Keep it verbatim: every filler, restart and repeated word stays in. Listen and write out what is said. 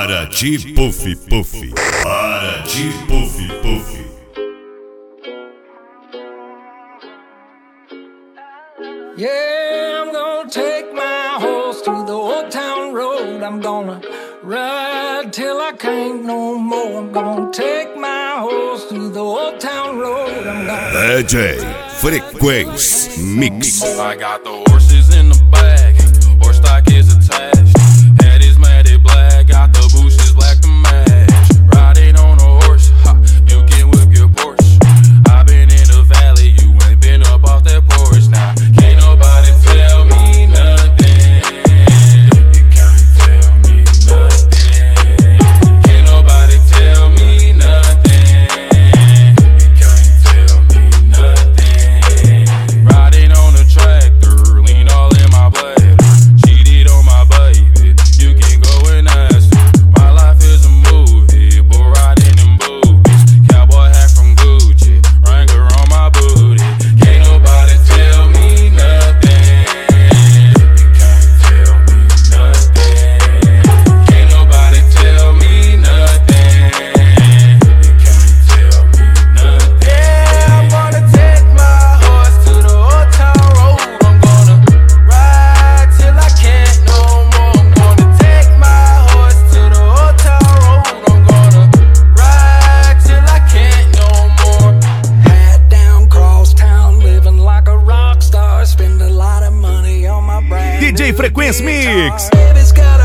Para de puff puff. Para de puff puff. Yeah, I'm gonna take my horse to the old town road. I'm gonna ride till I can't no more. I'm gonna take my horse to the old town road. I'm gonna D J Frequência Mix. I got the horses in the back, horse stock is attached. Head is matted black, got the bushes black to match. Riding on a horse, ha, you can whip your Porsche. I've been in the valley, you ain't been up off that porch. Now, can't nobody tell me nothing. You can't tell me nothing. Can't nobody tell me nothing. You can't tell me nothing. Riding on a tractor, lean all in my bladder. Cheated on my baby, you can go and ask her. My life is a movie, bull riding in boobies. Cowboy hat from Gucci, Wrangler on my booty. Can't nobody tell me nothing. You can't tell me nothing. Can't nobody tell me nothing. You can't tell me nothing. Yeah, I'm gonna take my horse to the old town road. I'm gonna ride till I can't no more. I'm gonna take my horse to the old town road. I'm gonna ride till I can't no more. hat down cross town, living like a rock star. Spend a lot of money on my brand D J Frequência Mix. Baby's got